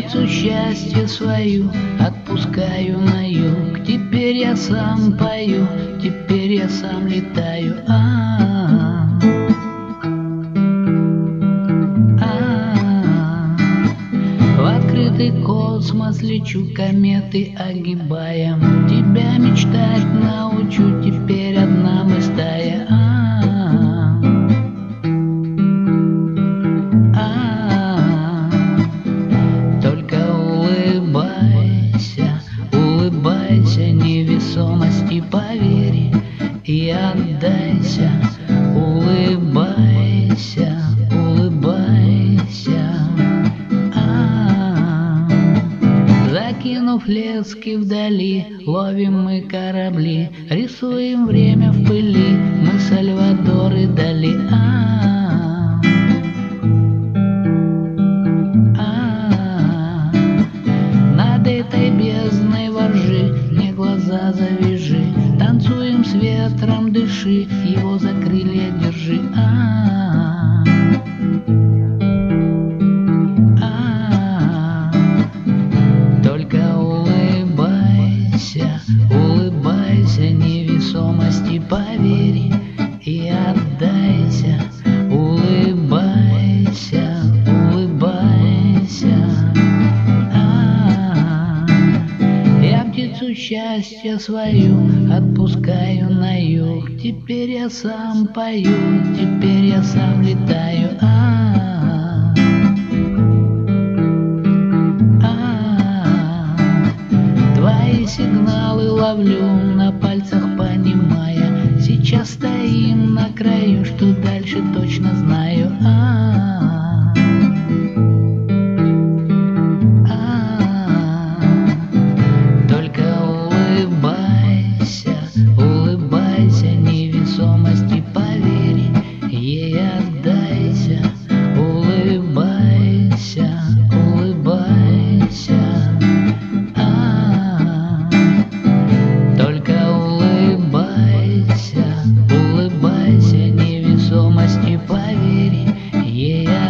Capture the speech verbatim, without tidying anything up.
птицу счастье свою отпускаю на юг. Теперь я сам пою, теперь я сам летаю. А-а-а. А-а-а. В открытый космос лечу, кометы огибая. Тебя мечтать научу, теперь одна мы стая. А-а-а. А-а-а. Только улыбайся, улыбайся невесомости, поверь и отдайся. Улыбайся, улыбайся. А-а-а. Закинув лески вдали, ловим мы корабли, рисуем время в пыли, мы Сальвадоры Дали. А-а-а. А-а-а. Над этой бездной воржи, мне глаза завяжи, танцуем с ветром, дыши, его за крылья держи. А-а-а. А-а-а. Только улыбайся, улыбайся невесомости, поверь и отдайся. Улыбайся, улыбайся. А-а-а. Я птицу счастья свою отпускаю на юг. Теперь я сам пою, теперь я сам летаю. А-а-а. А-а-а. Твои сигналы ловлю на пальцах, понимая, сейчас стоим на краю, что дальше точно знаю. А-а-а. А-а-а. Только улыбайся, улыбайся невесомости, поверь, ей отдайся. Улыбайся, улыбайся. А-а-а. Только улыбайся, улыбайся невесомости, поверь, ей отдайся.